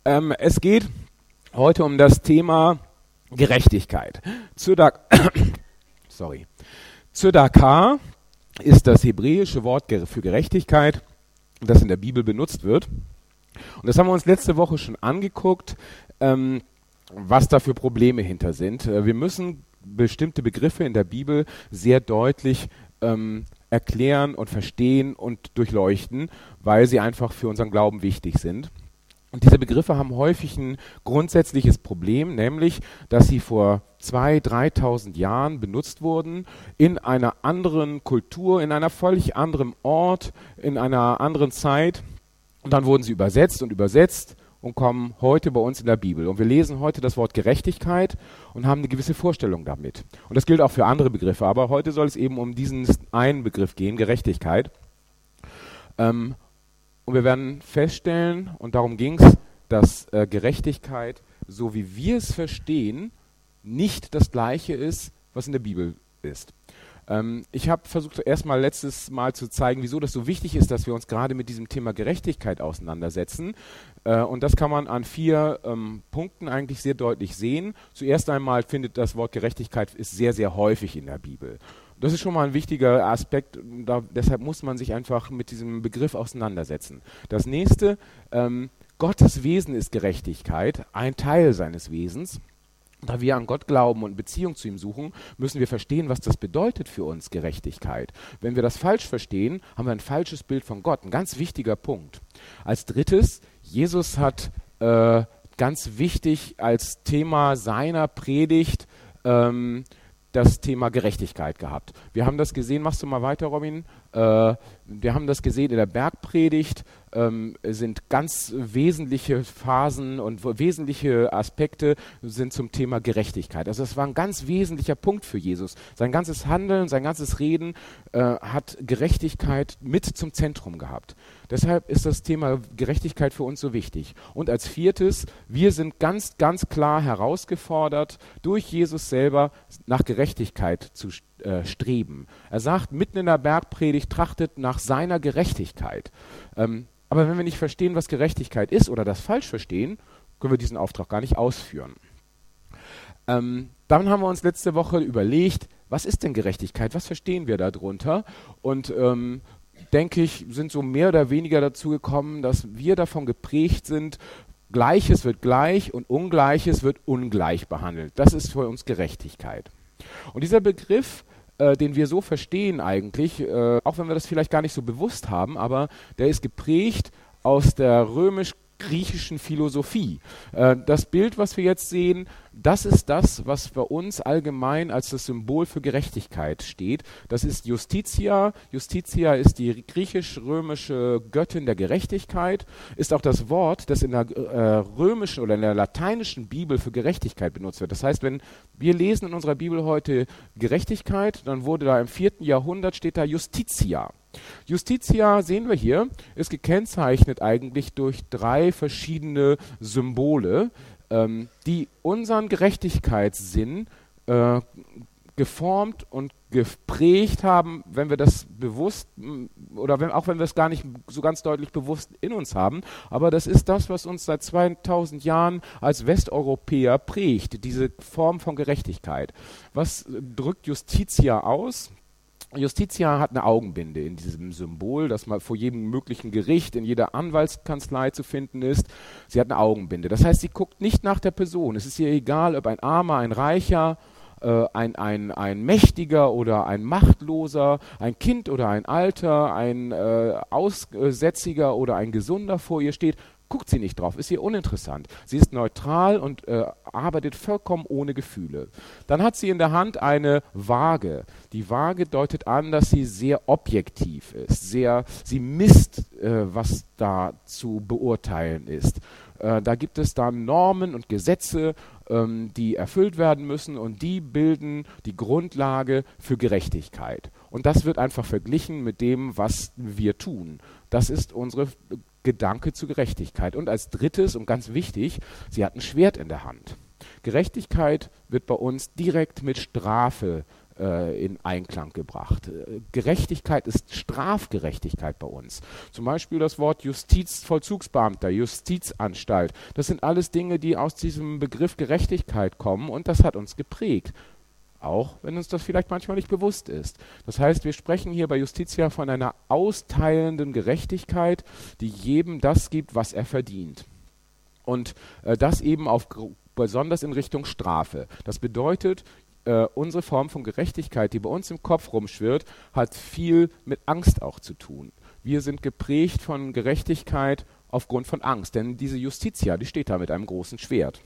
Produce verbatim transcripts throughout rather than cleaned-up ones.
Ähm, es geht heute um das Thema Gerechtigkeit. Tzedakah, sorry. Tzedakah ist das hebräische Wort für Gerechtigkeit, das in der Bibel benutzt wird. Und das haben wir uns letzte Woche schon angeguckt, ähm, was da für Probleme hinter sind. Wir müssen bestimmte Begriffe in der Bibel sehr deutlich ähm, erklären und verstehen und durchleuchten, weil sie einfach für unseren Glauben wichtig sind. Und diese Begriffe haben häufig ein grundsätzliches Problem, nämlich, dass sie vor zweitausend, dreitausend Jahren benutzt wurden, in einer anderen Kultur, in einer völlig anderen Ort, in einer anderen Zeit. Und dann wurden sie übersetzt und übersetzt und kommen heute bei uns in der Bibel. Und wir lesen heute das Wort Gerechtigkeit und haben eine gewisse Vorstellung damit. Und das gilt auch für andere Begriffe, aber heute soll es eben um diesen einen Begriff gehen, Gerechtigkeit. Ähm, Und wir werden feststellen, und darum ging es, dass äh, Gerechtigkeit, so wie wir es verstehen, nicht das Gleiche ist, was in der Bibel ist. Ähm, ich habe versucht, erstmal letztes Mal zu zeigen, wieso das so wichtig ist, dass wir uns gerade mit diesem Thema Gerechtigkeit auseinandersetzen. Äh, und das kann man an vier ähm, Punkten eigentlich sehr deutlich sehen. Zuerst einmal findet das Wort Gerechtigkeit ist sehr, sehr häufig in der Bibel. Das ist schon mal ein wichtiger Aspekt, da, deshalb muss man sich einfach mit diesem Begriff auseinandersetzen. Das nächste, ähm, Gottes Wesen ist Gerechtigkeit, ein Teil seines Wesens. Da wir an Gott glauben und Beziehung zu ihm suchen, müssen wir verstehen, was das bedeutet für uns, Gerechtigkeit. Wenn wir das falsch verstehen, haben wir ein falsches Bild von Gott, ein ganz wichtiger Punkt. Als drittes, Jesus hat äh, ganz wichtig als Thema seiner Predigt ähm, das Thema Gerechtigkeit gehabt. Wir haben das gesehen, machst du mal weiter, Robin? Äh, wir haben das gesehen in der Bergpredigt, ähm, sind ganz wesentliche Phasen und wesentliche Aspekte sind zum Thema Gerechtigkeit. Also das war ein ganz wesentlicher Punkt für Jesus. Sein ganzes Handeln, sein ganzes Reden äh, hat Gerechtigkeit mit zum Zentrum gehabt. Deshalb ist das Thema Gerechtigkeit für uns so wichtig. Und als viertes, wir sind ganz, ganz klar herausgefordert, durch Jesus selber nach Gerechtigkeit zu äh, streben. Er sagt mitten in der Bergpredigt, trachtet nach seiner Gerechtigkeit. Ähm, aber wenn wir nicht verstehen, was Gerechtigkeit ist oder das falsch verstehen, können wir diesen Auftrag gar nicht ausführen. Ähm, dann haben wir uns letzte Woche überlegt, was ist denn Gerechtigkeit? Was verstehen wir darunter? Und ähm, denke ich, sind so mehr oder weniger dazu gekommen, dass wir davon geprägt sind, Gleiches wird gleich und Ungleiches wird ungleich behandelt. Das ist für uns Gerechtigkeit. Und dieser Begriff, äh, den wir so verstehen eigentlich, äh, auch wenn wir das vielleicht gar nicht so bewusst haben, aber der ist geprägt aus der römisch-griechischen Philosophie. Äh, das Bild, was wir jetzt sehen, das ist das, was bei uns allgemein als das Symbol für Gerechtigkeit steht. Das ist Justitia. Justitia ist die griechisch-römische Göttin der Gerechtigkeit, ist auch das Wort, das in der äh, römischen oder in der lateinischen Bibel für Gerechtigkeit benutzt wird. Das heißt, wenn wir lesen in unserer Bibel heute Gerechtigkeit, dann wurde da im vierten Jahrhundert steht da Justitia. Justitia, sehen wir hier, ist gekennzeichnet eigentlich durch drei verschiedene Symbole, ähm, die unseren Gerechtigkeitssinn äh, geformt und geprägt haben, wenn wir das bewusst oder wenn, auch wenn wir es gar nicht so ganz deutlich bewusst in uns haben, aber das ist das, was uns seit zweitausend Jahren als Westeuropäer prägt, diese Form von Gerechtigkeit. Was drückt Justitia aus? Justitia hat eine Augenbinde in diesem Symbol, das mal vor jedem möglichen Gericht, in jeder Anwaltskanzlei zu finden ist. Sie hat eine Augenbinde. Das heißt, sie guckt nicht nach der Person. Es ist ihr egal, ob ein Armer, ein Reicher, äh, ein, ein, ein Mächtiger oder ein Machtloser, ein Kind oder ein Alter, ein äh, Aussätziger oder ein Gesunder vor ihr steht. Guckt sie nicht drauf, ist ihr uninteressant. Sie ist neutral und äh, arbeitet vollkommen ohne Gefühle. Dann hat sie in der Hand eine Waage. Die Waage deutet an, dass sie sehr objektiv ist. Sehr, sie misst, äh, was da zu beurteilen ist. Äh, da gibt es dann Normen und Gesetze, ähm, die erfüllt werden müssen und die bilden die Grundlage für Gerechtigkeit. Und das wird einfach verglichen mit dem, was wir tun. Das ist unsere Gedanke zu Gerechtigkeit. Und als drittes und ganz wichtig, sie hat ein Schwert in der Hand. Gerechtigkeit wird bei uns direkt mit Strafe äh, in Einklang gebracht. Äh, Gerechtigkeit ist Strafgerechtigkeit bei uns. Zum Beispiel das Wort Justizvollzugsbeamter, Justizanstalt. Das sind alles Dinge, die aus diesem Begriff Gerechtigkeit kommen und das hat uns geprägt. Auch wenn uns das vielleicht manchmal nicht bewusst ist. Das heißt, wir sprechen hier bei Justitia von einer austeilenden Gerechtigkeit, die jedem das gibt, was er verdient. Und äh, das eben auf, besonders in Richtung Strafe. Das bedeutet, äh, unsere Form von Gerechtigkeit, die bei uns im Kopf rumschwirrt, hat viel mit Angst auch zu tun. Wir sind geprägt von Gerechtigkeit aufgrund von Angst, denn diese Justitia, die steht da mit einem großen Schwert.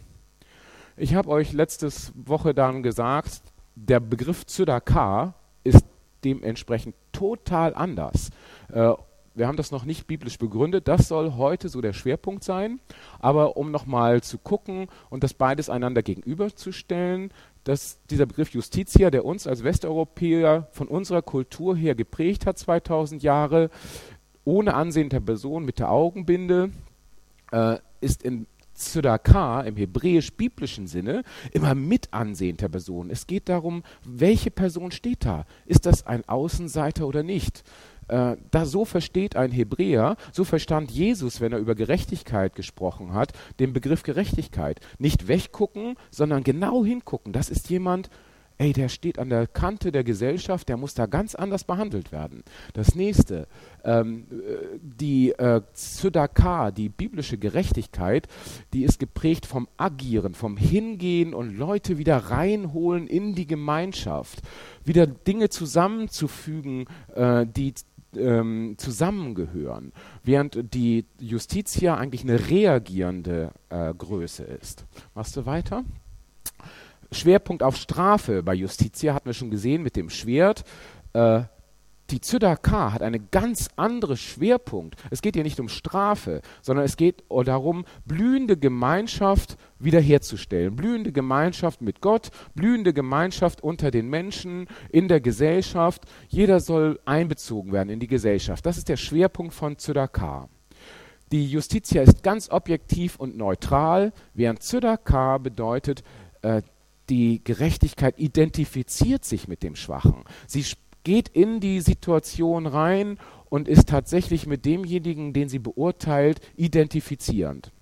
Ich habe euch letzte Woche dann gesagt, der Begriff Tzedaká ist dementsprechend total anders. Äh, wir haben das noch nicht biblisch begründet, das soll heute so der Schwerpunkt sein, aber um nochmal zu gucken und das beides einander gegenüberzustellen, dass dieser Begriff Justitia, der uns als Westeuropäer von unserer Kultur her geprägt hat, zweitausend Jahre, ohne Ansehen der Person mit der Augenbinde, äh, ist in Tzedaká im hebräisch-biblischen Sinne immer mit Ansehen der Person. Es geht darum, welche Person steht da? Ist das ein Außenseiter oder nicht? Äh, da so versteht ein Hebräer, so verstand Jesus, wenn er über Gerechtigkeit gesprochen hat, den Begriff Gerechtigkeit. Nicht weggucken, sondern genau hingucken. Das ist jemand, ey, der steht an der Kante der Gesellschaft, der muss da ganz anders behandelt werden. Das nächste, ähm, die äh, Tzedaká, die biblische Gerechtigkeit, die ist geprägt vom Agieren, vom Hingehen und Leute wieder reinholen in die Gemeinschaft, wieder Dinge zusammenzufügen, äh, die ähm, zusammengehören, während die Justitia eigentlich eine reagierende äh, Größe ist. Machst du weiter? Schwerpunkt auf Strafe bei Justitia hatten wir schon gesehen mit dem Schwert. Äh, die Tzedaká hat einen ganz anderen Schwerpunkt. Es geht hier nicht um Strafe, sondern es geht darum, blühende Gemeinschaft wiederherzustellen. Blühende Gemeinschaft mit Gott, blühende Gemeinschaft unter den Menschen, in der Gesellschaft. Jeder soll einbezogen werden in die Gesellschaft. Das ist der Schwerpunkt von Tzedaká. Die Justitia ist ganz objektiv und neutral, während Tzedaká bedeutet, äh, die Gerechtigkeit identifiziert sich mit dem Schwachen. Sie geht in die Situation rein und ist tatsächlich mit demjenigen, den sie beurteilt, identifizierend.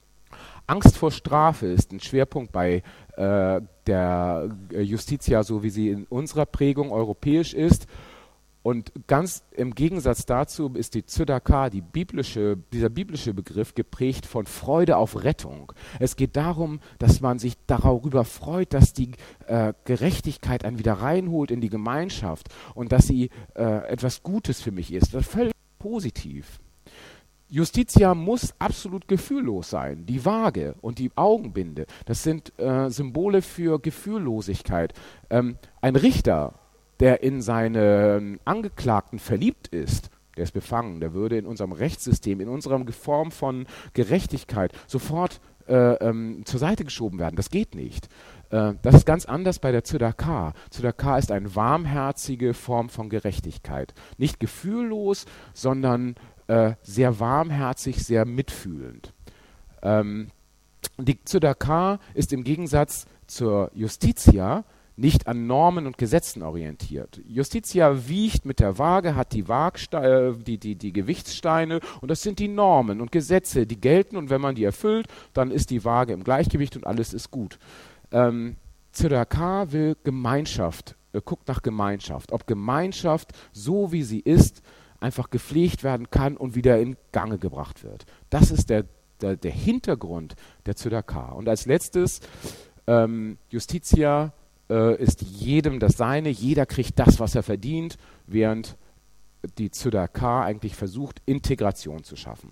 Angst vor Strafe ist ein Schwerpunkt bei äh, der Justitia, so wie sie in unserer Prägung europäisch ist. Und ganz im Gegensatz dazu ist die Tzedaká, die biblische, dieser biblische Begriff, geprägt von Freude auf Rettung. Es geht darum, dass man sich darüber freut, dass die äh, Gerechtigkeit einen wieder reinholt in die Gemeinschaft und dass sie äh, etwas Gutes für mich ist. Das ist völlig positiv. Justitia muss absolut gefühllos sein. Die Waage und die Augenbinde, das sind äh, Symbole für Gefühllosigkeit. Ähm, ein Richter, der in seinen Angeklagten verliebt ist, der ist befangen, der würde in unserem Rechtssystem, in unserer Form von Gerechtigkeit sofort äh, ähm, zur Seite geschoben werden. Das geht nicht. Äh, das ist ganz anders bei der Tzedaká. Tzedaká ist eine warmherzige Form von Gerechtigkeit. Nicht gefühllos, sondern äh, sehr warmherzig, sehr mitfühlend. Ähm, die Tzedaká ist im Gegensatz zur Justitia nicht an Normen und Gesetzen orientiert. Justitia wiegt mit der Waage, hat die, Waagste- äh, die, die, die Gewichtssteine und das sind die Normen und Gesetze, die gelten und wenn man die erfüllt, dann ist die Waage im Gleichgewicht und alles ist gut. Ähm, Tzedaká will Gemeinschaft, äh, guckt nach Gemeinschaft, ob Gemeinschaft, so wie sie ist, einfach gepflegt werden kann und wieder in Gange gebracht wird. Das ist der, der, der Hintergrund der Tzedaká. Und als letztes, ähm, Justitia ist jedem das Seine, jeder kriegt das, was er verdient, während die Tzedaká eigentlich versucht, Integration zu schaffen.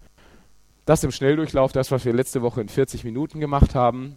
Das im Schnelldurchlauf, das, was wir letzte Woche in vierzig Minuten gemacht haben.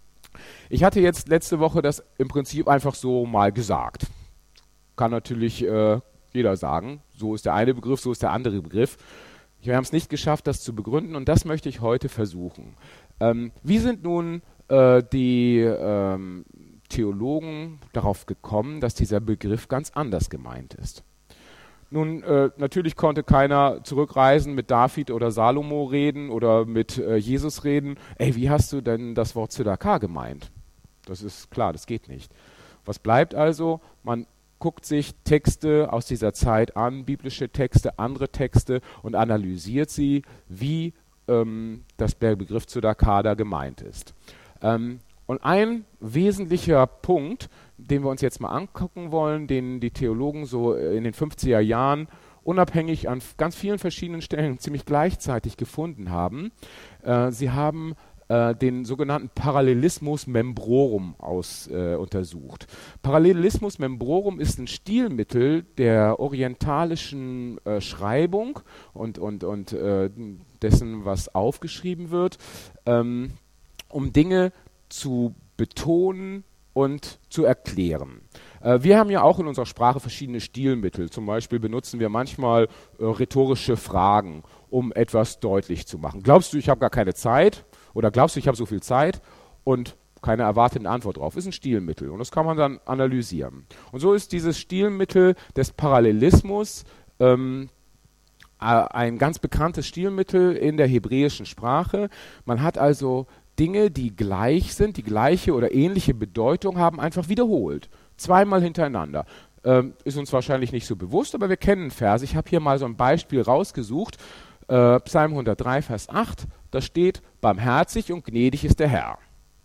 Ich hatte jetzt letzte Woche das im Prinzip einfach so mal gesagt. Kann natürlich äh, jeder sagen, so ist der eine Begriff, so ist der andere Begriff. Wir haben es nicht geschafft, das zu begründen und das möchte ich heute versuchen. Ähm, wie sind nun äh, die ähm, Theologen darauf gekommen, dass dieser Begriff ganz anders gemeint ist? Nun, äh, natürlich konnte keiner zurückreisen, mit David oder Salomo reden oder mit äh, Jesus reden. Ey, wie hast du denn das Wort Tzedaká gemeint? Das ist klar, das geht nicht. Was bleibt also? Man guckt sich Texte aus dieser Zeit an, biblische Texte, andere Texte und analysiert sie, wie ähm, das, der Begriff Tzedakah da gemeint ist. Ähm, und ein wesentlicher Punkt, den wir uns jetzt mal angucken wollen, den die Theologen so in den fünfziger Jahren unabhängig an ganz vielen verschiedenen Stellen ziemlich gleichzeitig gefunden haben. Äh, sie haben äh, den sogenannten Parallelismus membrorum aus, äh, untersucht. Parallelismus membrorum ist ein Stilmittel der orientalischen äh, Schreibung und, und, und äh, dessen, was aufgeschrieben wird, ähm, um Dinge zu betonen und zu erklären. Äh, wir haben ja auch in unserer Sprache verschiedene Stilmittel. Zum Beispiel benutzen wir manchmal äh, rhetorische Fragen, um etwas deutlich zu machen. Glaubst du, ich habe gar keine Zeit? Oder glaubst du, ich habe so viel Zeit? Und keine erwartete Antwort drauf. Ist ein Stilmittel und das kann man dann analysieren. Und so ist dieses Stilmittel des Parallelismus ähm, ein ganz bekanntes Stilmittel in der hebräischen Sprache. Man hat also Dinge, die gleich sind, die gleiche oder ähnliche Bedeutung haben, einfach wiederholt. Zweimal hintereinander. Ähm, ist uns wahrscheinlich nicht so bewusst, aber wir kennen Verse. Ich habe hier mal so ein Beispiel rausgesucht. Äh, Psalm hundertdrei, Vers acht. Da steht, barmherzig und gnädig ist der Herr.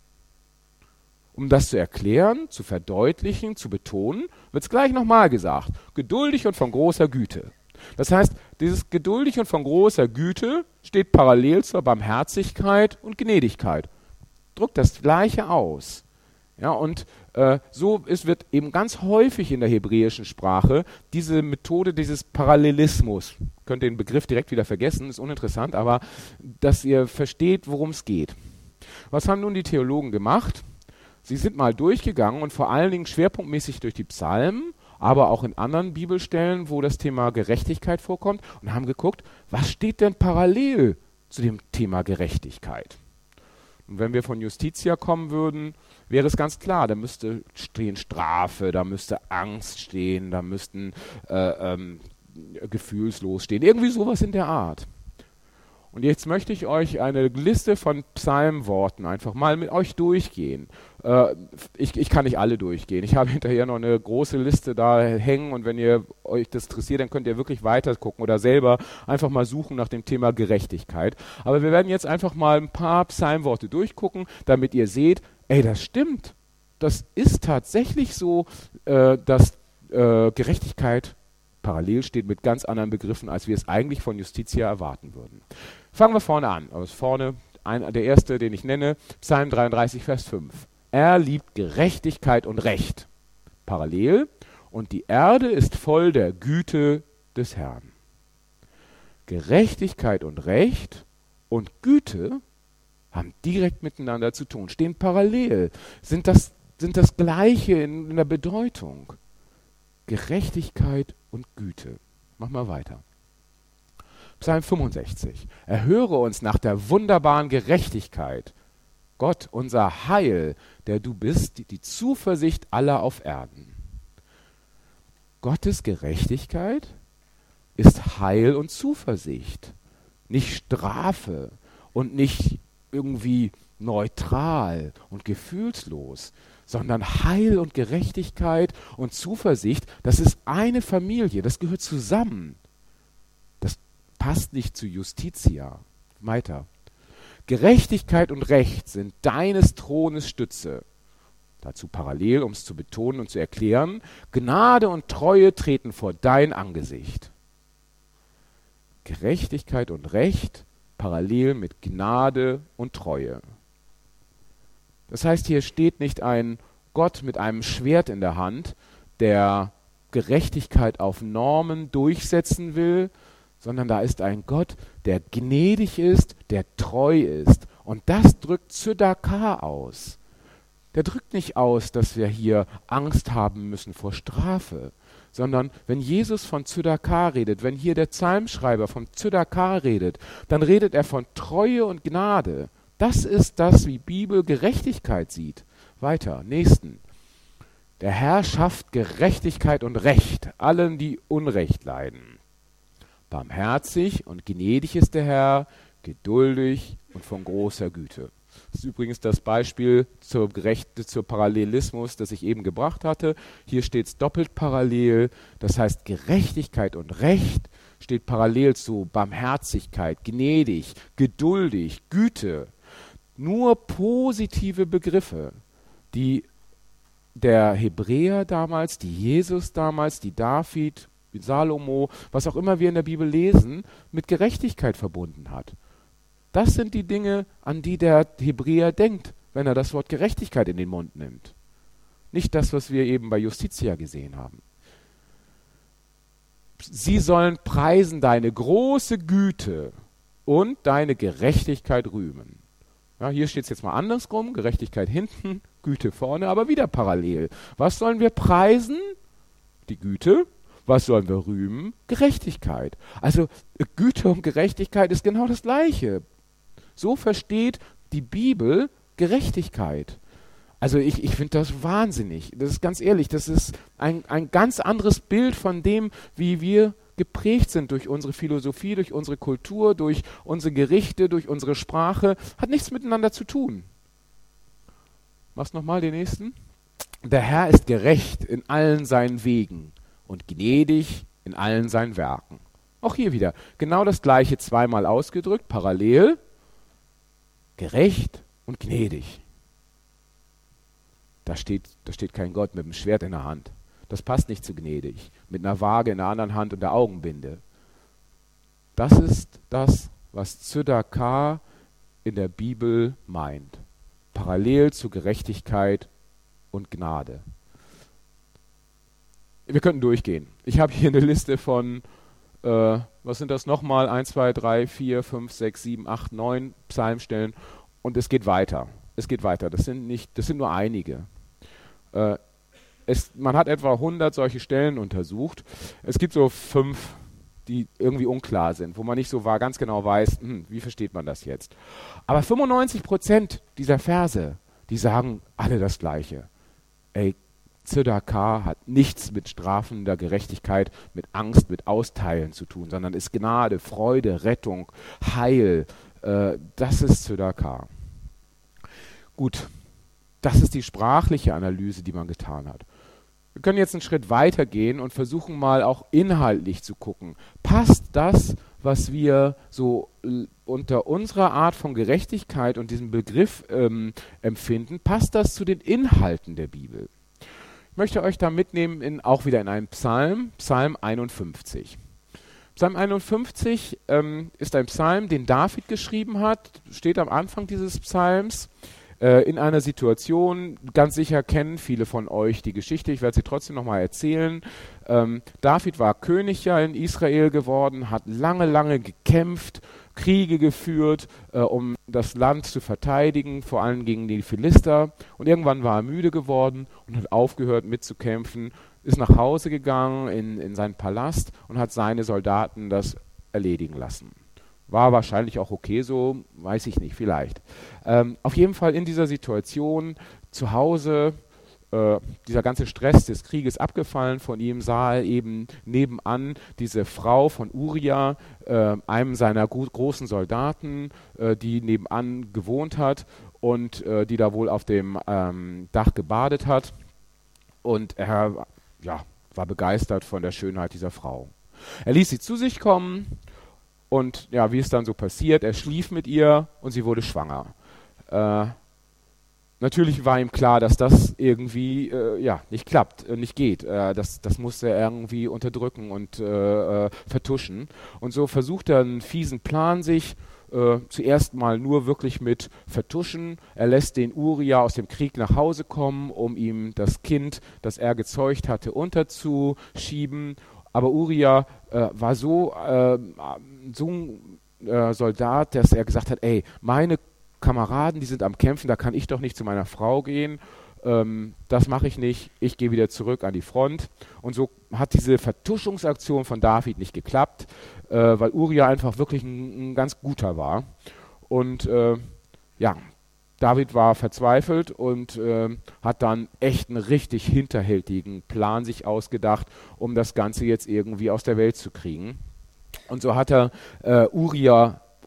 Um das zu erklären, zu verdeutlichen, zu betonen, wird es gleich nochmal gesagt. Geduldig und von großer Güte. Das heißt, dieses geduldig und von großer Güte steht parallel zur Barmherzigkeit und Gnädigkeit. Drückt das Gleiche aus. Ja, und äh, so ist, wird eben ganz häufig in der hebräischen Sprache diese Methode dieses Parallelismus, könnt den Begriff direkt wieder vergessen, ist uninteressant, aber dass ihr versteht, worum es geht. Was haben nun die Theologen gemacht? Sie sind mal durchgegangen und vor allen Dingen schwerpunktmäßig durch die Psalmen, aber auch in anderen Bibelstellen, wo das Thema Gerechtigkeit vorkommt, und haben geguckt, was steht denn parallel zu dem Thema Gerechtigkeit? Und wenn wir von Justitia kommen würden, wäre es ganz klar, da müsste stehen Strafe, da müsste Angst stehen, da müssten äh, ähm, gefühlslos stehen, irgendwie sowas in der Art. Und jetzt möchte ich euch eine Liste von Psalmworten einfach mal mit euch durchgehen. Äh, ich, ich kann nicht alle durchgehen. Ich habe hinterher noch eine große Liste da hängen und wenn ihr euch das interessiert, dann könnt ihr wirklich weiter gucken oder selber einfach mal suchen nach dem Thema Gerechtigkeit. Aber wir werden jetzt einfach mal ein paar Psalmworte durchgucken, damit ihr seht, ey, das stimmt. Das ist tatsächlich so, äh, dass äh, Gerechtigkeit parallel steht mit ganz anderen Begriffen, als wir es eigentlich von Justitia erwarten würden. Fangen wir vorne an. Aus vorne, ein, der erste, den ich nenne, Psalm dreiunddreißig, Vers fünf. Er liebt Gerechtigkeit und Recht. Parallel. Und die Erde ist voll der Güte des Herrn. Gerechtigkeit und Recht und Güte haben direkt miteinander zu tun, stehen parallel, sind das, sind das Gleiche in, in der Bedeutung. Gerechtigkeit und Güte. Mach mal weiter. Psalm fünfundsechzig. Erhöre uns nach der wunderbaren Gerechtigkeit. Gott, unser Heil, der du bist, die Zuversicht aller auf Erden. Gottes Gerechtigkeit ist Heil und Zuversicht. Nicht Strafe und nicht irgendwie neutral und gefühlslos, sondern Heil und Gerechtigkeit und Zuversicht, das ist eine Familie, das gehört zusammen. Das passt nicht zu Justitia. Weiter. Gerechtigkeit und Recht sind deines Thrones Stütze. Dazu parallel, um es zu betonen und zu erklären, Gnade und Treue treten vor dein Angesicht. Gerechtigkeit und Recht parallel mit Gnade und Treue. Das heißt, hier steht nicht ein Gott mit einem Schwert in der Hand, der Gerechtigkeit auf Normen durchsetzen will, sondern da ist ein Gott, der gnädig ist, der treu ist. Und das drückt Tzedakah aus. Der drückt nicht aus, dass wir hier Angst haben müssen vor Strafe, sondern wenn Jesus von Tzedakah redet, wenn hier der Psalmschreiber von Tzedakah redet, dann redet er von Treue und Gnade. Das ist das, wie Bibel Gerechtigkeit sieht. Weiter, nächsten. Der Herr schafft Gerechtigkeit und Recht allen, die Unrecht leiden. Barmherzig und gnädig ist der Herr, geduldig und von großer Güte. Das ist übrigens das Beispiel zur Gerechte, zur Parallelismus, das ich eben gebracht hatte. Hier steht es doppelt parallel, das heißt Gerechtigkeit und Recht steht parallel zu Barmherzigkeit, gnädig, geduldig, Güte. Nur positive Begriffe, die der Hebräer damals, die Jesus damals, die David, die Salomo, was auch immer wir in der Bibel lesen, mit Gerechtigkeit verbunden hat. Das sind die Dinge, an die der Hebräer denkt, wenn er das Wort Gerechtigkeit in den Mund nimmt. Nicht das, was wir eben bei Justitia gesehen haben. Sie sollen preisen deine große Güte und deine Gerechtigkeit rühmen. Ja, hier steht es jetzt mal andersrum, Gerechtigkeit hinten, Güte vorne, aber wieder parallel. Was sollen wir preisen? Die Güte. Was sollen wir rühmen? Gerechtigkeit. Also Güte und Gerechtigkeit ist genau das Gleiche. So versteht die Bibel Gerechtigkeit. Also ich, ich finde das wahnsinnig. Das ist ganz ehrlich, das ist ein, ein ganz anderes Bild von dem, wie wir geprägt sind durch unsere Philosophie, durch unsere Kultur, durch unsere Gerichte, durch unsere Sprache. Hat nichts miteinander zu tun. Mach's nochmal den nächsten. Der Herr ist gerecht in allen seinen Wegen und gnädig in allen seinen Werken. Auch hier wieder genau das Gleiche zweimal ausgedrückt, parallel, gerecht und gnädig. Da steht, da steht kein Gott mit dem Schwert in der Hand. Das passt nicht zu gnädig. Mit einer Waage in der anderen Hand und der Augenbinde. Das ist das, was Tzedakah in der Bibel meint. Parallel zu Gerechtigkeit und Gnade. Wir könnten durchgehen. Ich habe hier eine Liste von, äh, was sind das nochmal? eins, zwei, drei, vier, fünf, sechs, sieben, acht, neun Psalmstellen. Und es geht weiter. Es geht weiter. Das sind, nicht, das sind nur einige. Äh, es, man hat etwa hundert solche Stellen untersucht. Es gibt so fünf, die irgendwie unklar sind, wo man nicht so war, ganz genau weiß, hm, wie versteht man das jetzt. Aber fünfundneunzig Prozent dieser Verse, die sagen alle das Gleiche. Ey, Tzedakah hat nichts mit strafender Gerechtigkeit, mit Angst, mit Austeilen zu tun, sondern ist Gnade, Freude, Rettung, Heil. Äh, das ist Tzedakah. Gut, das ist die sprachliche Analyse, die man getan hat. Wir können jetzt einen Schritt weiter gehen und versuchen mal auch inhaltlich zu gucken. Passt das, was wir so äh, unter unserer Art von Gerechtigkeit und diesem Begriff ähm, empfinden, passt das zu den Inhalten der Bibel? Ich möchte euch da mitnehmen, in, auch wieder in einen Psalm, Psalm einundfünfzig. Psalm einundfünfzig ähm, ist ein Psalm, den David geschrieben hat, steht am Anfang dieses Psalms. In einer Situation, ganz sicher kennen viele von euch die Geschichte, ich werde sie trotzdem nochmal erzählen. Ähm, David war König ja in Israel geworden, hat lange, lange gekämpft, Kriege geführt, äh, um das Land zu verteidigen, vor allem gegen die Philister. Und irgendwann war er müde geworden und hat aufgehört mitzukämpfen, ist nach Hause gegangen in, in seinen Palast und hat seine Soldaten das erledigen lassen. War wahrscheinlich auch okay so, weiß ich nicht, vielleicht. Ähm, auf jeden Fall in dieser Situation zu Hause, äh, dieser ganze Stress des Krieges abgefallen von ihm, sah er eben nebenan diese Frau von Uria, äh, einem seiner gro- großen Soldaten, äh, die nebenan gewohnt hat und äh, die da wohl auf dem ähm, Dach gebadet hat. Und er ja, war begeistert von der Schönheit dieser Frau. Er ließ sie zu sich kommen. Und ja, wie es dann so passiert, er schlief mit ihr und sie wurde schwanger. Äh, natürlich war ihm klar, dass das irgendwie äh, ja, nicht klappt, äh, nicht geht. Äh, das, das musste er irgendwie unterdrücken und äh, äh, vertuschen. Und so versucht er einen fiesen Plan sich, äh, zuerst mal nur wirklich mit vertuschen. Er lässt den Uria aus dem Krieg nach Hause kommen, um ihm das Kind, das er gezeugt hatte, unterzuschieben. Aber Uria äh, war so, äh, so ein äh, Soldat, dass er gesagt hat, ey, meine Kameraden, die sind am Kämpfen, da kann ich doch nicht zu meiner Frau gehen. Ähm, das mache ich nicht, ich gehe wieder zurück an die Front. Und so hat diese Vertuschungsaktion von David nicht geklappt, äh, weil Uria einfach wirklich ein, ein ganz guter war. Und äh, ja, David war verzweifelt und äh, hat dann echt einen richtig hinterhältigen Plan sich ausgedacht, um das Ganze jetzt irgendwie aus der Welt zu kriegen. Und so hat er äh, Uria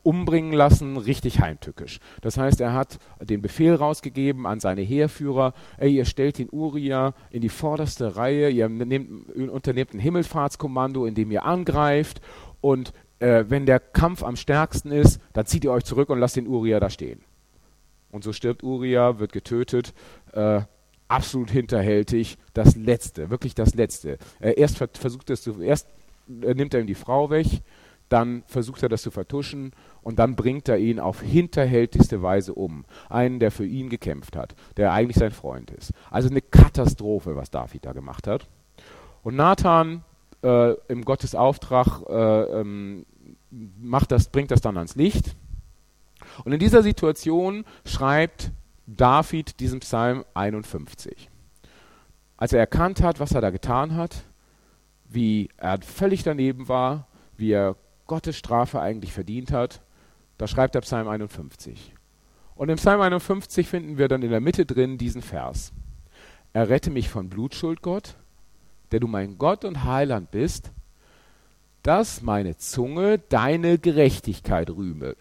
umbringen lassen, richtig heimtückisch. Das heißt, er hat den Befehl rausgegeben an seine Heerführer, ey, ihr stellt den Uria in die vorderste Reihe, ihr nehmt, unternehmt ein Himmelfahrtskommando, in dem ihr angreift und äh, wenn der Kampf am stärksten ist, dann zieht ihr euch zurück und lasst den Uria da stehen. Und so stirbt Uria, wird getötet, äh, absolut hinterhältig, das Letzte, wirklich das Letzte. Äh, erst versucht es zu, erst äh, nimmt er ihm die Frau weg, dann versucht er das zu vertuschen und dann bringt er ihn auf hinterhältigste Weise um. Einen, der für ihn gekämpft hat, der eigentlich sein Freund ist. Also eine Katastrophe, was David da gemacht hat. Und Nathan äh, im Gottes Auftrag äh, ähm, macht das, bringt das dann ans Licht. Und in dieser Situation schreibt David diesen Psalm einundfünfzig. Als er erkannt hat, was er da getan hat, wie er völlig daneben war, wie er Gottes Strafe eigentlich verdient hat, da schreibt er Psalm einundfünfzig. Und im Psalm einundfünfzig finden wir dann in der Mitte drin diesen Vers. Errette mich von Blutschuld, Gott, der du mein Gott und Heiland bist, dass meine Zunge deine Gerechtigkeit rühme.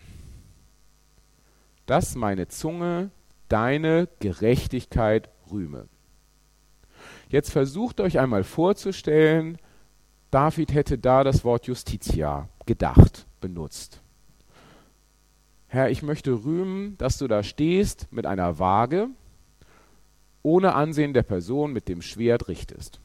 Dass meine Zunge deine Gerechtigkeit rühme. Jetzt versucht euch einmal vorzustellen, David hätte da das Wort Justitia gedacht, benutzt. Herr, ich möchte rühmen, dass du da stehst mit einer Waage, ohne Ansehen der Person mit dem Schwert richtest.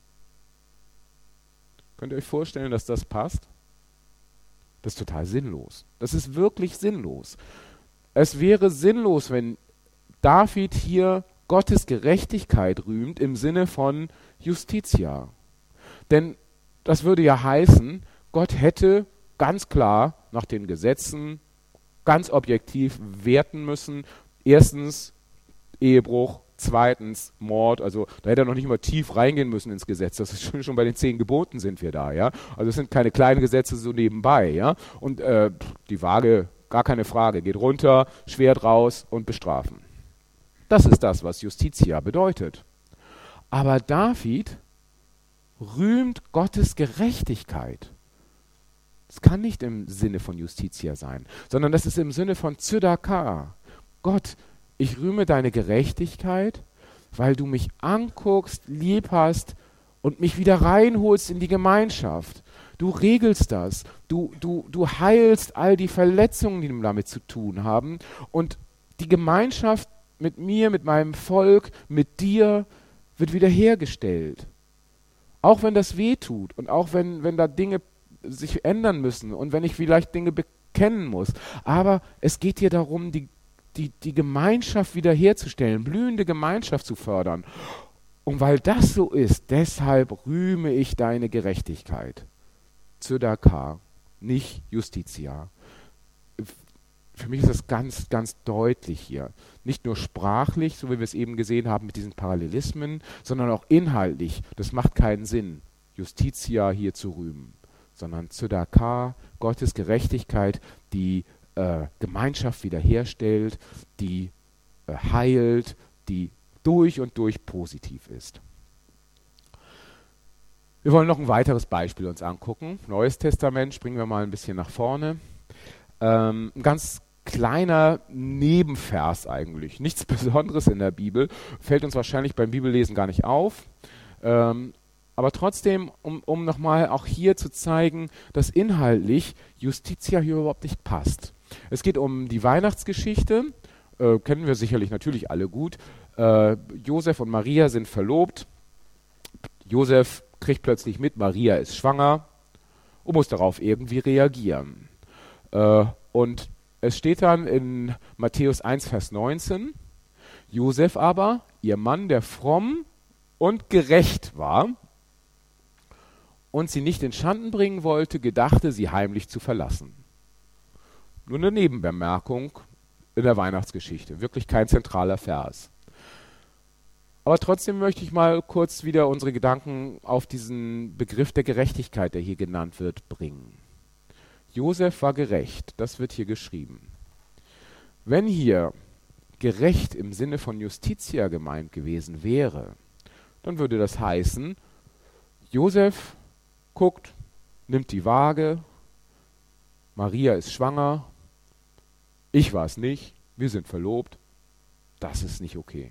Könnt ihr euch vorstellen, dass das passt? Das ist total sinnlos. Das ist wirklich sinnlos. Es wäre sinnlos, wenn David hier Gottes Gerechtigkeit rühmt im Sinne von Justitia. Denn das würde ja heißen, Gott hätte ganz klar nach den Gesetzen ganz objektiv werten müssen. Erstens Ehebruch, zweitens Mord, also da hätte er noch nicht mal tief reingehen müssen ins Gesetz. Das ist schon, schon bei den zehn Geboten sind wir da, ja. Also es sind keine kleinen Gesetze so nebenbei, ja. Und äh, die Waage, gar keine Frage, geht runter, Schwert raus und bestrafen. Das ist das, was Justitia bedeutet. Aber David rühmt Gottes Gerechtigkeit. Das kann nicht im Sinne von Justitia sein, sondern das ist im Sinne von Tzedakah. Gott, ich rühme deine Gerechtigkeit, weil du mich anguckst, lieb hast und mich wieder reinholst in die Gemeinschaft. Du regelst das. Du, du, du heilst all die Verletzungen, die damit zu tun haben. Und die Gemeinschaft mit mir, mit meinem Volk, mit dir wird wiederhergestellt. Auch wenn das weh tut und auch wenn, wenn da Dinge sich ändern müssen und wenn ich vielleicht Dinge bekennen muss. Aber es geht hier darum, die, die, die Gemeinschaft wiederherzustellen, blühende Gemeinschaft zu fördern. Und weil das so ist, deshalb rühme ich deine Gerechtigkeit. Tzedakah, nicht Justitia. Für mich ist das ganz, ganz deutlich hier. Nicht nur sprachlich, so wie wir es eben gesehen haben mit diesen Parallelismen, sondern auch inhaltlich. Das macht keinen Sinn, Justitia hier zu rühmen, sondern Tzedakah, Gottes Gerechtigkeit, die äh, Gemeinschaft wiederherstellt, die äh, heilt, die durch und durch positiv ist. Wir wollen noch ein weiteres Beispiel uns angucken. Neues Testament, springen wir mal ein bisschen nach vorne. Ähm, ein ganz kleiner Nebenvers eigentlich, nichts Besonderes in der Bibel, fällt uns wahrscheinlich beim Bibellesen gar nicht auf. Ähm, aber trotzdem, um, um nochmal auch hier zu zeigen, dass inhaltlich Justitia hier überhaupt nicht passt. Es geht um die Weihnachtsgeschichte, äh, kennen wir sicherlich natürlich alle gut. Äh, Josef und Maria sind verlobt. Josef kriegt plötzlich mit, Maria ist schwanger und muss darauf irgendwie reagieren. Äh, und es steht dann in Matthäus eins, Vers neunzehn, Josef aber, ihr Mann, der fromm und gerecht war und sie nicht in Schanden bringen wollte, gedachte, sie heimlich zu verlassen. Nur eine Nebenbemerkung in der Weihnachtsgeschichte, wirklich kein zentraler Vers. Aber trotzdem möchte ich mal kurz wieder unsere Gedanken auf diesen Begriff der Gerechtigkeit, der hier genannt wird, bringen. Josef war gerecht, das wird hier geschrieben. Wenn hier gerecht im Sinne von Justitia gemeint gewesen wäre, dann würde das heißen, Josef guckt, nimmt die Waage, Maria ist schwanger, Ich war es nicht, wir sind verlobt, das ist nicht okay.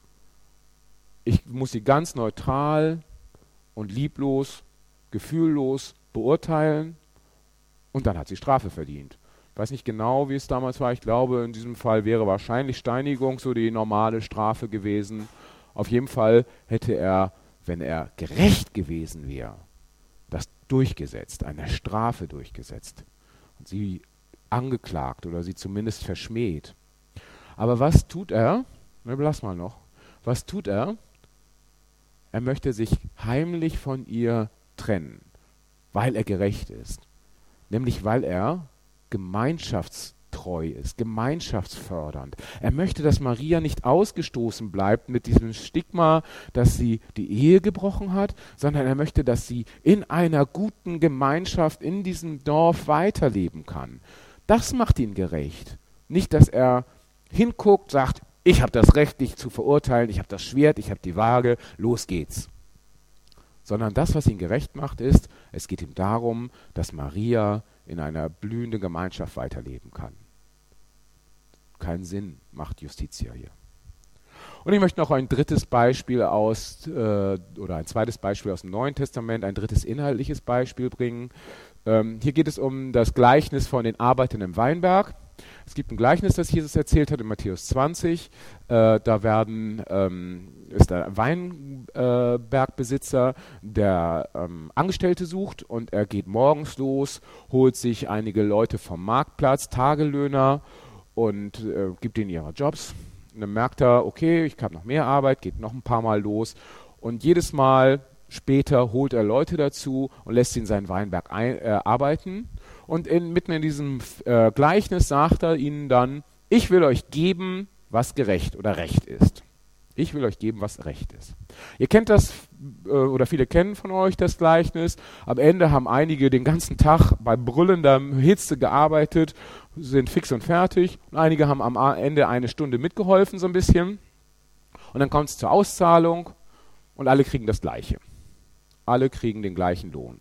Ich muss sie ganz neutral und lieblos, gefühllos beurteilen und dann hat sie Strafe verdient. Ich weiß nicht genau, wie es damals war. Ich glaube, in diesem Fall wäre wahrscheinlich Steinigung so die normale Strafe gewesen. Auf jeden Fall hätte er, wenn er gerecht gewesen wäre, das durchgesetzt, eine Strafe durchgesetzt und sie angeklagt oder sie zumindest verschmäht. Aber was tut er? Na, lass mal noch. Was tut er? Er möchte sich heimlich von ihr trennen, weil er gerecht ist. Nämlich weil er gemeinschaftstreu ist, gemeinschaftsfördernd. Er möchte, dass Maria nicht ausgestoßen bleibt mit diesem Stigma, dass sie die Ehe gebrochen hat, sondern er möchte, dass sie in einer guten Gemeinschaft in diesem Dorf weiterleben kann. Das macht ihn gerecht. Nicht, dass er hinguckt, sagt, ich habe das Recht, dich zu verurteilen, ich habe das Schwert, ich habe die Waage, los geht's. Sondern das, was ihn gerecht macht, ist, es geht ihm darum, dass Maria in einer blühenden Gemeinschaft weiterleben kann. Keinen Sinn macht Justitia hier. Und ich möchte noch ein drittes Beispiel aus, äh, oder ein zweites Beispiel aus dem Neuen Testament, ein drittes inhaltliches Beispiel bringen. Ähm, hier geht es um das Gleichnis von den Arbeitern im Weinberg. Es gibt ein Gleichnis, das Jesus erzählt hat in Matthäus zwanzig. Äh, da werden, ähm, ist der Weinbergbesitzer, äh, der ähm, Angestellte sucht und er geht morgens los, holt sich einige Leute vom Marktplatz, Tagelöhner und äh, gibt ihnen ihre Jobs. Und dann merkt er, okay, ich habe noch mehr Arbeit, geht noch ein paar Mal los und jedes Mal später holt er Leute dazu und lässt sie in seinen Weinberg ein, äh, arbeiten. Und in, mitten in diesem äh, Gleichnis sagt er ihnen dann, ich will euch geben, was gerecht oder recht ist. Ich will euch geben, was recht ist. Ihr kennt das, äh, oder viele kennen von euch das Gleichnis. Am Ende haben einige den ganzen Tag bei brüllender Hitze gearbeitet, sind fix und fertig. Und einige haben am Ende eine Stunde mitgeholfen, so ein bisschen. Und dann kommt es zur Auszahlung und alle kriegen das Gleiche. Alle kriegen den gleichen Lohn.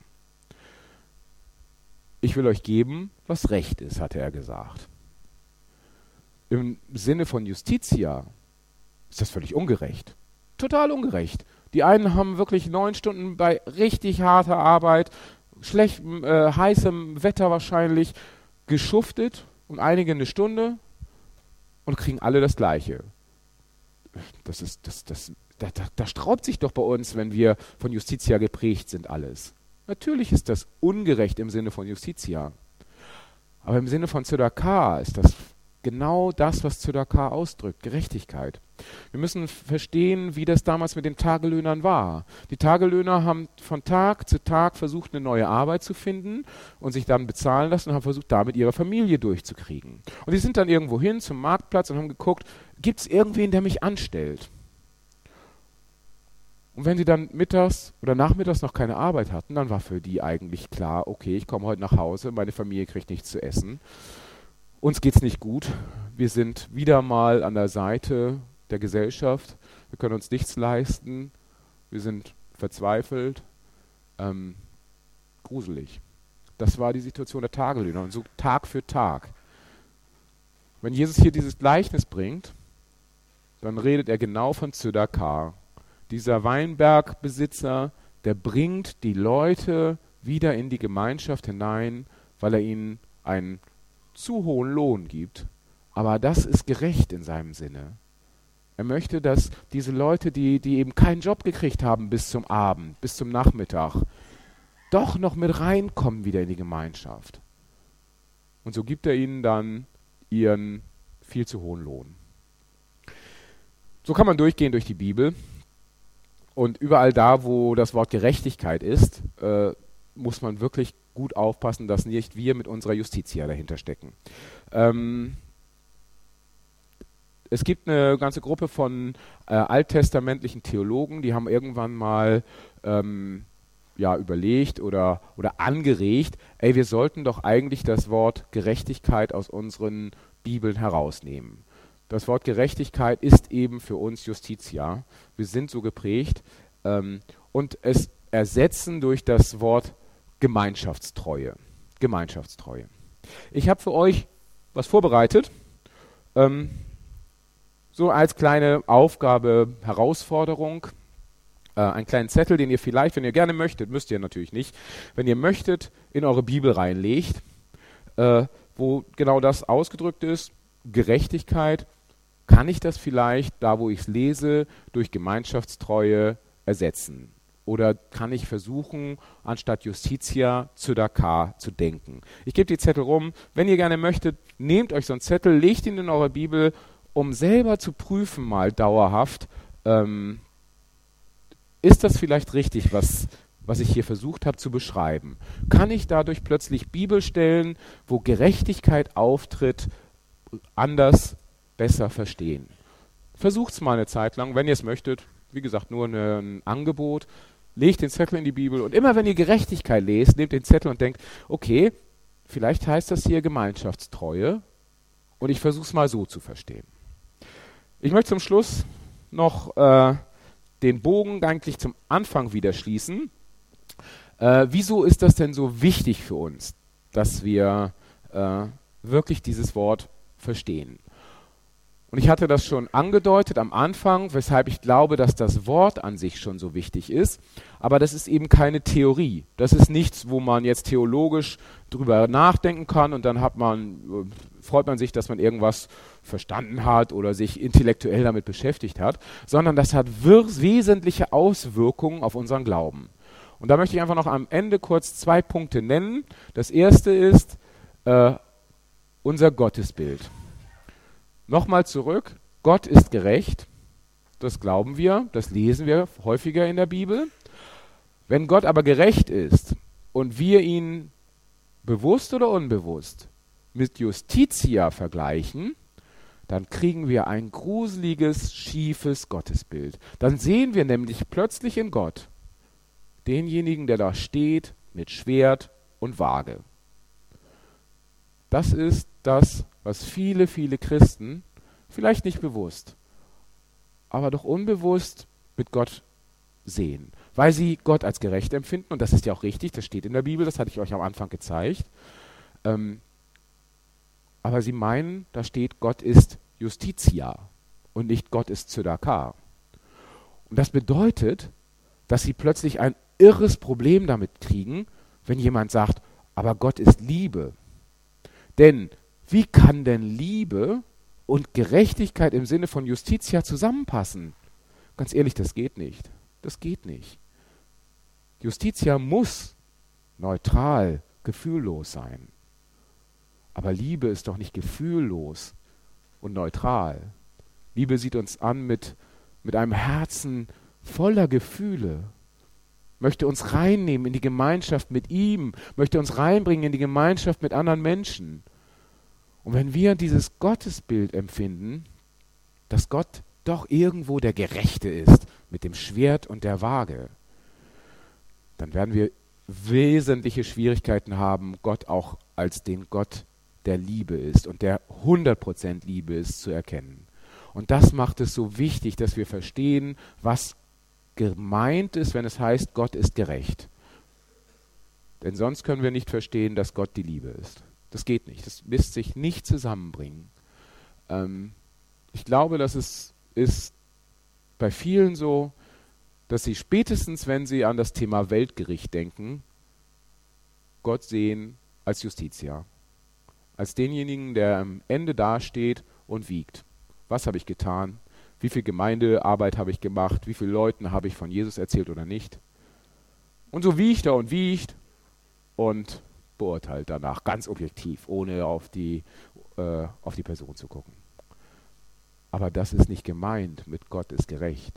Ich will euch geben, was recht ist, hatte er gesagt. Im Sinne von Justitia ist das völlig ungerecht. Total ungerecht. Die einen haben wirklich neun Stunden bei richtig harter Arbeit, schlechtem, äh, heißem Wetter wahrscheinlich, geschuftet und einige eine Stunde und kriegen alle das Gleiche. Das ist, das, das, da, da, da straubt sich doch bei uns, wenn wir von Justitia geprägt sind, alles. Natürlich ist das ungerecht im Sinne von Justitia. Aber im Sinne von Tzedaká ist das genau das, was Tzedaká ausdrückt, Gerechtigkeit. Wir müssen verstehen, wie das damals mit den Tagelöhnern war. Die Tagelöhner haben von Tag zu Tag versucht, eine neue Arbeit zu finden und sich dann bezahlen lassen und haben versucht, damit ihre Familie durchzukriegen. Und die sind dann irgendwo hin zum Marktplatz und haben geguckt, gibt es irgendwen, der mich anstellt? Und wenn sie dann mittags oder nachmittags noch keine Arbeit hatten, dann war für die eigentlich klar, okay, ich komme heute nach Hause, meine Familie kriegt nichts zu essen. Uns geht's nicht gut. Wir sind wieder mal an der Seite der Gesellschaft. Wir können uns nichts leisten. Wir sind verzweifelt. Ähm, gruselig. Das war die Situation der Tagelöhner. Und so Tag für Tag. Wenn Jesus hier dieses Gleichnis bringt, dann redet er genau von Tzedaká. Dieser Weinbergbesitzer, der bringt die Leute wieder in die Gemeinschaft hinein, weil er ihnen einen zu hohen Lohn gibt. Aber das ist gerecht in seinem Sinne. Er möchte, dass diese Leute, die, die eben keinen Job gekriegt haben bis zum Abend, bis zum Nachmittag, doch noch mit reinkommen wieder in die Gemeinschaft. Und so gibt er ihnen dann ihren viel zu hohen Lohn. So kann man durchgehen durch die Bibel. Und überall da, wo das Wort Gerechtigkeit ist, äh, muss man wirklich gut aufpassen, dass nicht wir mit unserer Justitia dahinter stecken. Ähm, es gibt eine ganze Gruppe von äh, alttestamentlichen Theologen, die haben irgendwann mal ähm, ja, überlegt oder, oder angeregt, ey, wir sollten doch eigentlich das Wort Gerechtigkeit aus unseren Bibeln herausnehmen. Das Wort Gerechtigkeit ist eben für uns Justitia. Wir sind so geprägt ähm, und es ersetzen durch das Wort Gemeinschaftstreue. Gemeinschaftstreue. Ich habe für euch was vorbereitet. Ähm, so als kleine Aufgabe, Herausforderung, äh, einen kleinen Zettel, den ihr vielleicht, wenn ihr gerne möchtet, müsst ihr natürlich nicht, wenn ihr möchtet, in eure Bibel reinlegt, äh, wo genau das ausgedrückt ist, Gerechtigkeit. Kann ich das vielleicht, da wo ich es lese, durch Gemeinschaftstreue ersetzen? Oder kann ich versuchen, anstatt Justitia Tsudaká zu denken? Ich gebe die Zettel rum. Wenn ihr gerne möchtet, nehmt euch so einen Zettel, legt ihn in eure Bibel, um selber zu prüfen mal dauerhaft, ähm, ist das vielleicht richtig, was, was ich hier versucht habe zu beschreiben? Kann ich dadurch plötzlich Bibelstellen, wo Gerechtigkeit auftritt, anders, besser verstehen? Versucht es mal eine Zeit lang, wenn ihr es möchtet. Wie gesagt, nur eine, ein Angebot. Legt den Zettel in die Bibel und immer wenn ihr Gerechtigkeit lest, nehmt den Zettel und denkt, okay, vielleicht heißt das hier Gemeinschaftstreue und ich versuche es mal so zu verstehen. Ich möchte zum Schluss noch äh, den Bogen eigentlich zum Anfang wieder schließen. Äh, wieso ist das denn so wichtig für uns, dass wir äh, wirklich dieses Wort verstehen? Und ich hatte das schon angedeutet am Anfang, weshalb ich glaube, dass das Wort an sich schon so wichtig ist. Aber das ist eben keine Theorie. Das ist nichts, wo man jetzt theologisch drüber nachdenken kann und dann hat man, freut man sich, dass man irgendwas verstanden hat oder sich intellektuell damit beschäftigt hat, sondern das hat wesentliche Auswirkungen auf unseren Glauben. Und da möchte ich einfach noch am Ende kurz zwei Punkte nennen. Das erste ist äh, unser Gottesbild. Nochmal zurück, Gott ist gerecht, das glauben wir, das lesen wir häufiger in der Bibel. Wenn Gott aber gerecht ist und wir ihn bewusst oder unbewusst mit Justitia vergleichen, dann kriegen wir ein gruseliges, schiefes Gottesbild. Dann sehen wir nämlich plötzlich in Gott denjenigen, der da steht mit Schwert und Waage. Das ist das, was viele, viele Christen, vielleicht nicht bewusst, aber doch unbewusst mit Gott sehen. Weil sie Gott als gerecht empfinden, und das ist ja auch richtig, das steht in der Bibel, das hatte ich euch am Anfang gezeigt. Ähm, aber sie meinen, da steht, Gott ist Justitia und nicht Gott ist Tsudaká. Und das bedeutet, dass sie plötzlich ein irres Problem damit kriegen, wenn jemand sagt, aber Gott ist Liebe. Denn wie kann denn Liebe und Gerechtigkeit im Sinne von Justitia zusammenpassen? Ganz ehrlich, das geht nicht. Das geht nicht. Justitia muss neutral, gefühllos sein. Aber Liebe ist doch nicht gefühllos und neutral. Liebe sieht uns an mit, mit einem Herzen voller Gefühle, möchte uns reinnehmen in die Gemeinschaft mit ihm, möchte uns reinbringen in die Gemeinschaft mit anderen Menschen. Und wenn wir dieses Gottesbild empfinden, dass Gott doch irgendwo der Gerechte ist, mit dem Schwert und der Waage, dann werden wir wesentliche Schwierigkeiten haben, Gott auch als den Gott der Liebe ist und der hundert Prozent Liebe ist, zu erkennen. Und das macht es so wichtig, dass wir verstehen, was gemeint ist, wenn es heißt, Gott ist gerecht. Denn sonst können wir nicht verstehen, dass Gott die Liebe ist. Das geht nicht. Das lässt sich nicht zusammenbringen. Ähm, ich glaube, dass es ist bei vielen so, dass sie spätestens, wenn sie an das Thema Weltgericht denken, Gott sehen als Justitia. Als denjenigen, der am Ende dasteht und wiegt. Was habe ich getan? Wie viel Gemeindearbeit habe ich gemacht? Wie vielen Leuten habe ich von Jesus erzählt oder nicht? Und so wiegt er und wiegt und beurteilt danach, ganz objektiv, ohne auf die, äh, auf die Person zu gucken. Aber das ist nicht gemeint, mit Gott ist gerecht.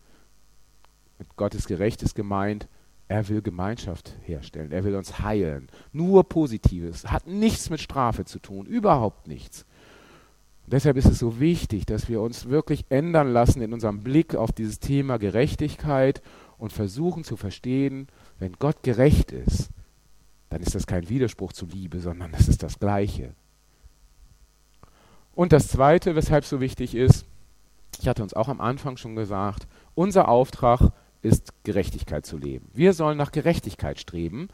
Mit Gott ist gerecht ist gemeint, er will Gemeinschaft herstellen, er will uns heilen. Nur Positives, hat nichts mit Strafe zu tun, überhaupt nichts. Und deshalb ist es so wichtig, dass wir uns wirklich ändern lassen in unserem Blick auf dieses Thema Gerechtigkeit und versuchen zu verstehen, wenn Gott gerecht ist, dann ist das kein Widerspruch zu Liebe, sondern das ist das Gleiche. Und das Zweite, weshalb es so wichtig ist, ich hatte uns auch am Anfang schon gesagt, unser Auftrag ist, Gerechtigkeit zu leben. Wir sollen nach Gerechtigkeit streben,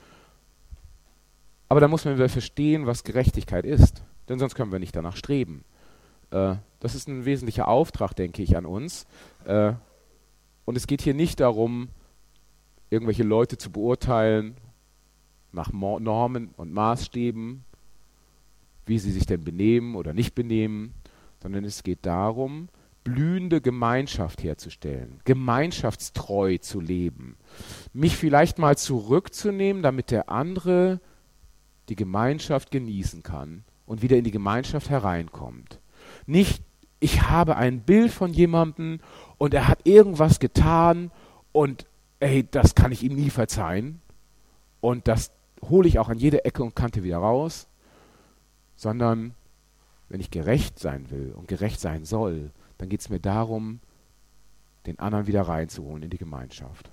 aber da muss man verstehen, was Gerechtigkeit ist, denn sonst können wir nicht danach streben. Äh, das ist ein wesentlicher Auftrag, denke ich, an uns. Äh, und es geht hier nicht darum, irgendwelche Leute zu beurteilen nach Mo- Normen und Maßstäben, wie sie sich denn benehmen oder nicht benehmen, sondern es geht darum, blühende Gemeinschaft herzustellen, gemeinschaftstreu zu leben, mich vielleicht mal zurückzunehmen, damit der andere die Gemeinschaft genießen kann und wieder in die Gemeinschaft hereinkommt. Nicht, ich habe ein Bild von jemandem und er hat irgendwas getan und ey, das kann ich ihm nie verzeihen und das hole ich auch an jede Ecke und Kante wieder raus, sondern wenn ich gerecht sein will und gerecht sein soll, dann geht es mir darum, den anderen wieder reinzuholen in die Gemeinschaft.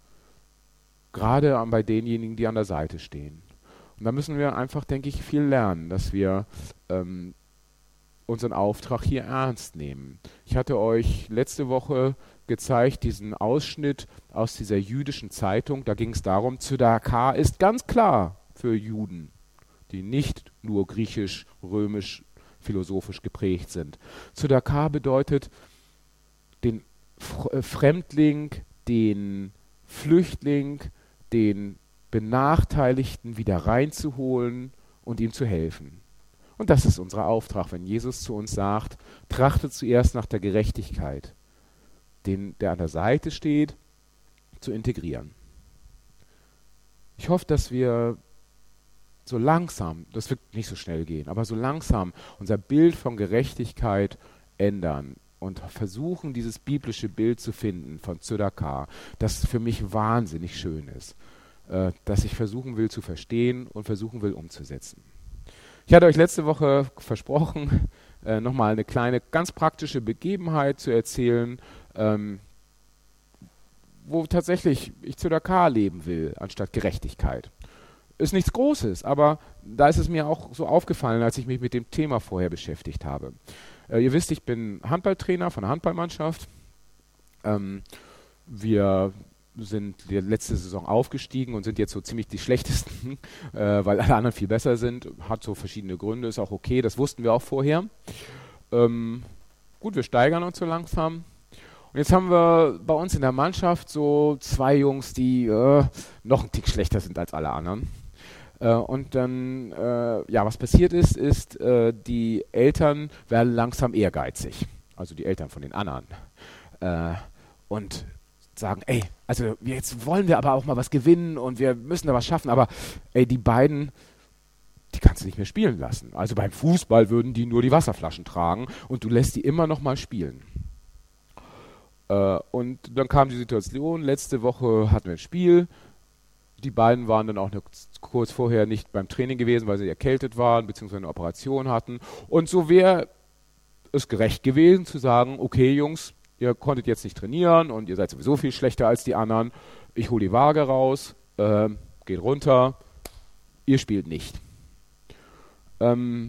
Gerade bei denjenigen, die an der Seite stehen. Und da müssen wir einfach, denke ich, viel lernen, dass wir ähm, unseren Auftrag hier ernst nehmen. Ich hatte euch letzte Woche gezeigt, diesen Ausschnitt aus dieser jüdischen Zeitung. Da ging es darum, Tzedakah ist ganz klar für Juden, die nicht nur griechisch, römisch, philosophisch geprägt sind. Tzedakah bedeutet, den Fremdling, den Flüchtling, den Benachteiligten wieder reinzuholen und ihm zu helfen. Und das ist unser Auftrag, wenn Jesus zu uns sagt, trachtet zuerst nach der Gerechtigkeit, den, der an der Seite steht, zu integrieren. Ich hoffe, dass wir so langsam, das wird nicht so schnell gehen, aber so langsam unser Bild von Gerechtigkeit ändern und versuchen, dieses biblische Bild zu finden von Tzedakah, das für mich wahnsinnig schön ist, äh, das ich versuchen will zu verstehen und versuchen will umzusetzen. Ich hatte euch letzte Woche versprochen, äh, nochmal eine kleine, ganz praktische Begebenheit zu erzählen, ähm, wo tatsächlich ich Tzedakah leben will, anstatt Gerechtigkeit. Ist nichts Großes, aber da ist es mir auch so aufgefallen, als ich mich mit dem Thema vorher beschäftigt habe. Äh, ihr wisst, ich bin Handballtrainer von einer Handballmannschaft. Ähm, wir sind die letzte Saison aufgestiegen und sind jetzt so ziemlich die schlechtesten, äh, weil alle anderen viel besser sind. Hat so verschiedene Gründe, ist auch okay, das wussten wir auch vorher. Ähm, gut, wir steigern uns so langsam. Und jetzt haben wir bei uns in der Mannschaft so zwei Jungs, die äh, noch einen Tick schlechter sind als alle anderen. Äh, und dann, äh, ja, was passiert ist, ist, äh, die Eltern werden langsam ehrgeizig. Also die Eltern von den anderen. Äh, und sagen, ey, also jetzt wollen wir aber auch mal was gewinnen und wir müssen da was schaffen, aber ey, die beiden, die kannst du nicht mehr spielen lassen. Also beim Fußball würden die nur die Wasserflaschen tragen und du lässt die immer noch mal spielen. Äh, und dann kam die Situation, letzte Woche hatten wir ein Spiel, die beiden waren dann auch eine, kurz vorher nicht beim Training gewesen, weil sie erkältet waren, beziehungsweise eine Operation hatten. Und so wäre es gerecht gewesen zu sagen, okay Jungs, ihr konntet jetzt nicht trainieren und ihr seid sowieso viel schlechter als die anderen. Ich hole die Waage raus, äh, geht runter, ihr spielt nicht. Ähm,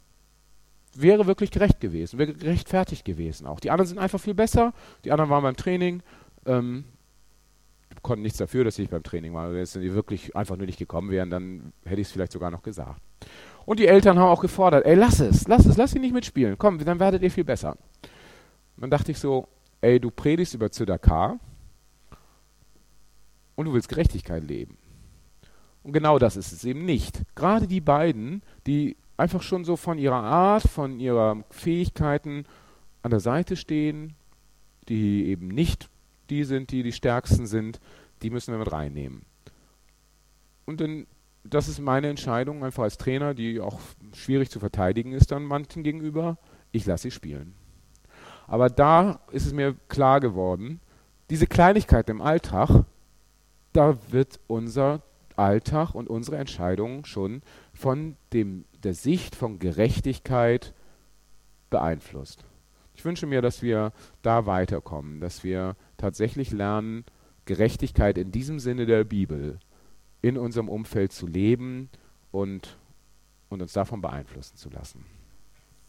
wäre wirklich gerecht gewesen, wäre gerechtfertigt gewesen auch. Die anderen sind einfach viel besser, die anderen waren beim Training, ähm, konnten nichts dafür, dass sie nicht beim Training waren. Wenn sie wirklich einfach nur nicht gekommen wären, dann hätte ich es vielleicht sogar noch gesagt. Und die Eltern haben auch gefordert, ey, lass es, lass es, lass sie nicht mitspielen, komm, dann werdet ihr viel besser. Und dann dachte ich so, ey, du predigst über Tzedakah und du willst Gerechtigkeit leben. Und genau das ist es eben nicht. Gerade die beiden, die einfach schon so von ihrer Art, von ihren Fähigkeiten an der Seite stehen, die eben nicht die sind, die die Stärksten sind, die müssen wir mit reinnehmen. Und dann, das ist meine Entscheidung, einfach als Trainer, die auch schwierig zu verteidigen ist dann manchen gegenüber, ich lasse sie spielen. Aber da ist es mir klar geworden, diese Kleinigkeit im Alltag, da wird unser Alltag und unsere Entscheidungen schon von dem, der Sicht von Gerechtigkeit beeinflusst. Ich wünsche mir, dass wir da weiterkommen, dass wir tatsächlich lernen, Gerechtigkeit in diesem Sinne der Bibel in unserem Umfeld zu leben und, und uns davon beeinflussen zu lassen.